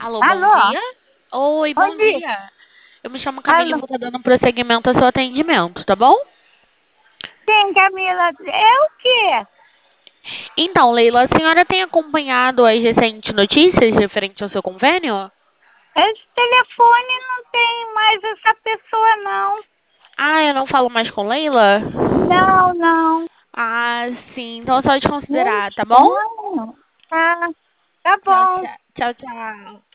Alô, bom Alô? dia. Oi, Bom bom dia. dia. Eu me chamo Camila e Alô? vou estar dando prosseguimento ao seu atendimento, tá bom? Sim, Camila. É o quê? Então, Leila, a senhora tem acompanhado as recentes notícias referente ao seu convênio? Esse telefone não tem mais essa pessoa, não. Ah, eu não falo mais com Leila? Não, não. Ah, sim. Então é só Muito desconsiderar, tá bom? estranho. Tá, tá Tchau, bom. tchau. Tchau, tchau.